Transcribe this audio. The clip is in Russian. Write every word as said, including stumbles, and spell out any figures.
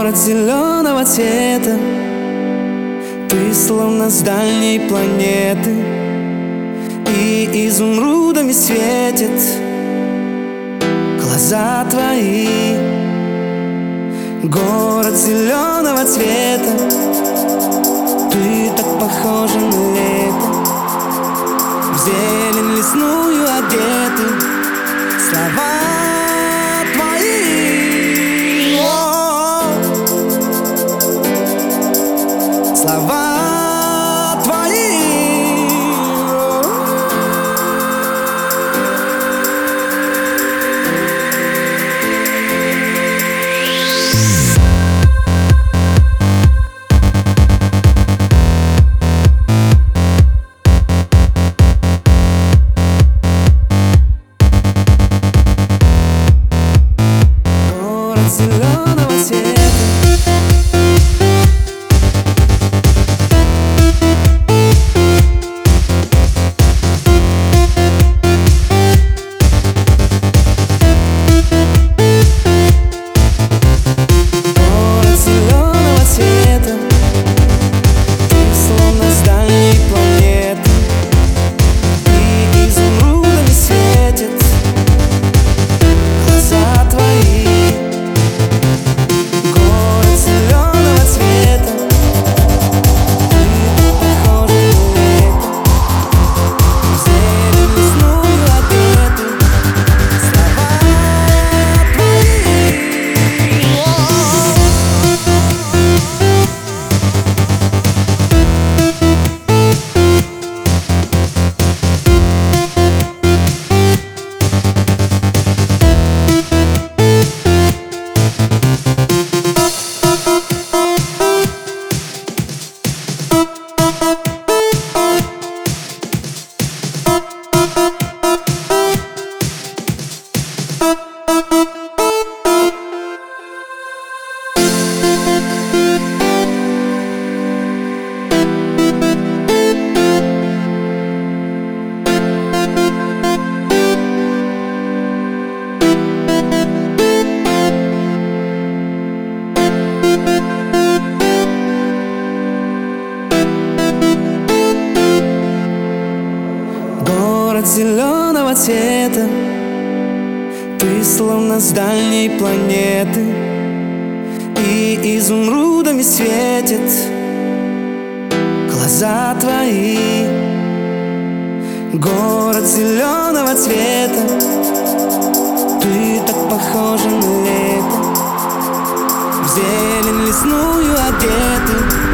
Город зеленого цвета, ты словно с дальней планеты, и изумрудами светят глаза твои. Город зеленого цвета, ты так похожа на лето, в зелень лесную одеты слова твои. О-о-о. Слова твои. Зеленого цвета. Город зеленого цвета, ты словно с дальней планеты, и изумрудами светят глаза твои. Город зеленого цвета, ты словно с дальней планеты, и изумрудами светят глаза твои. Город зеленого цвета, ты так похожа на лето, в зелень лесную одеты